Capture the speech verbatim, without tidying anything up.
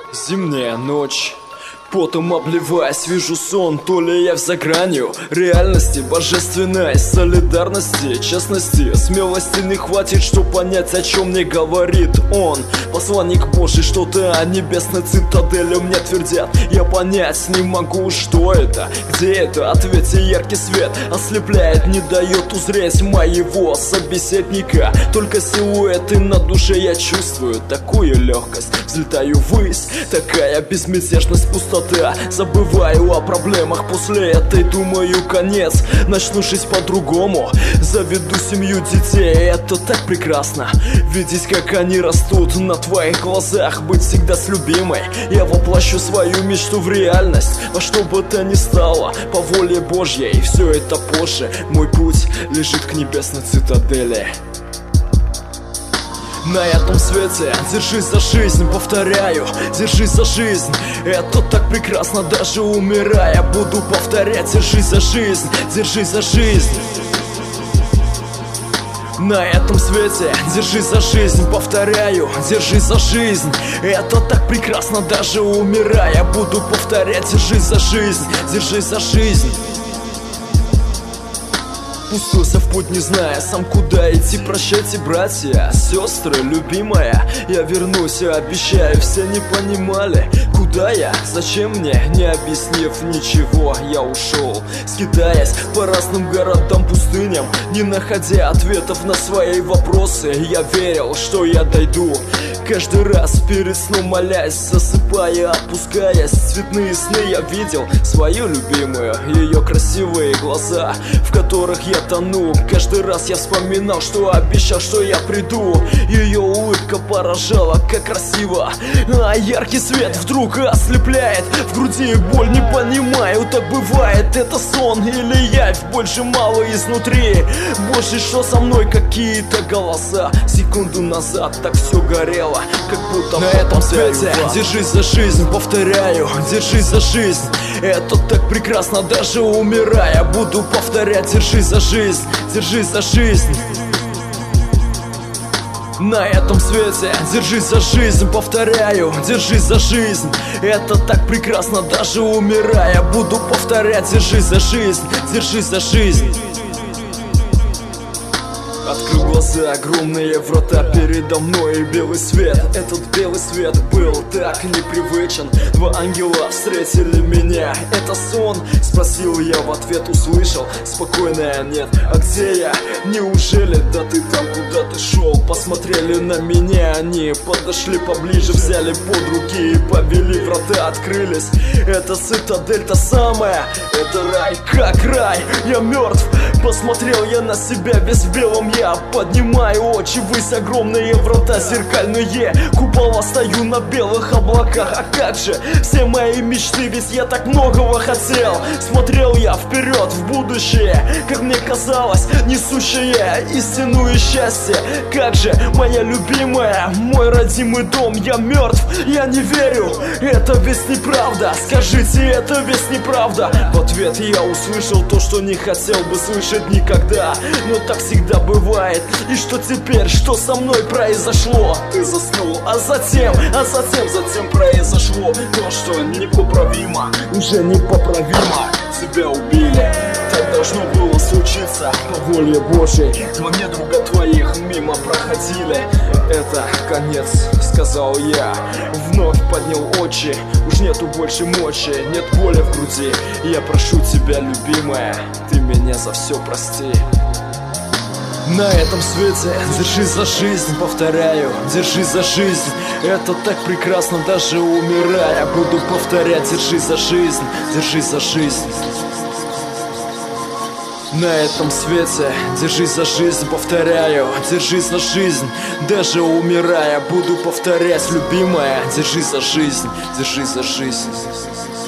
Зимняя ночь. Потом обливаясь, вижу сон, то ли я за гранью реальности, божественной солидарности, честности, смелости не хватит, чтоб понять, о чем мне говорит он. Посланник Божий, что-то о небесной цитадели мне твердят. Я понять не могу, что это, где это, ответьте, яркий свет ослепляет, не дает узреть моего собеседника. Только силуэты на душе я чувствую, такую легкость, взлетаю ввысь, такая безмятежность, пустота. Забываю о проблемах, после этой думаю конец. Начну жить по-другому, заведу семью, детей. Это так прекрасно, видеть, как они растут на твоих глазах. Быть всегда с любимой, я воплощу свою мечту в реальность. Во что бы то ни стало, по воле Божьей. Все это позже, мой путь лежит к небесной цитадели. На этом свете держись за жизнь, повторяю, держись за жизнь. Это так прекрасно, даже умирая буду повторять. Держись за жизнь, держись за жизнь. На этом свете держись за жизнь, повторяю, держись за жизнь. Это так прекрасно, даже умирая буду повторять. Держись за жизнь, держись за жизнь. Пустился в путь, не зная сам куда идти. Прощайте, братья, сестры, любимая, я вернусь, я обещаю. Все не понимали, куда я, зачем мне, не объяснив ничего, я ушел, скитаясь по разным городам, пустыням, не находя ответов на свои вопросы. Я верил, что я дойду, каждый раз перед сном молясь, засыпая, опускаясь. Цветные сны я видел свою любимую, ее красивые глаза, в которых я тону. Каждый раз я вспоминал, что обещал, что я приду. Ее улыбка поражала, как красиво, а яркий свет вдруг ослепляет. В груди боль, не понимаю, так бывает. Это сон или явь, больше мало изнутри. Боже, что со мной, какие-то голоса. Секунду назад так все горело, как будто на этом свете держись за жизнь, повторяю, держись за жизнь. Это так прекрасно, даже умирая буду повторять. Держись за жизнь, держись за жизнь. На этом свете держись за жизнь, повторяю, держись за жизнь. Это так прекрасно, даже умирая буду повторять. Держись за жизнь, держись за жизнь. Открыл глаза, огромные врата передо мной и белый свет. Этот белый свет был так непривычен. Два ангела встретили меня. Это сон? Спросил я, в ответ услышал спокойное нет. А где я? Неужели? Да ты там, куда ты шел. Посмотрели на меня они, подошли поближе, взяли под руки и повели. Врата открылись. Это цитадель та самая. Это рай, как рай. Я мертв. Посмотрел я на себя весь в белом. Я поднимаю очи ввысь, огромные врата зеркальные. Купола, стою на белых облаках. А как же все мои мечты, ведь я так многого хотел. Смотрел я вперед в будущее, как мне казалось, несущее истину и счастье. Как же моя любимая, мой родимый дом. Я мертв, я не верю, это ведь неправда. Скажите, это ведь неправда. В ответ я услышал то, что не хотел бы слышать никогда. Но так всегда бывает. И что теперь, что со мной произошло? Ты заснул, а затем, а затем, затем произошло то, что непоправимо, уже непоправимо. Тебя убили, так должно было случиться по воле Божьей. Два недруга твоих мимо проходили. Это конец, сказал я. Вновь поднял очи, уж нету больше мочи, нет боли в груди. Я прошу тебя, любимая, ты меня за все прости. На этом свете держись за жизнь, повторяю, держись за жизнь. Это так прекрасно, даже умирая буду повторять. Держись за жизнь, держись за жизнь. На этом свете держись за жизнь, повторяю, держись за жизнь. Даже умирая буду повторять, любимая, держись за жизнь, держись за жизнь.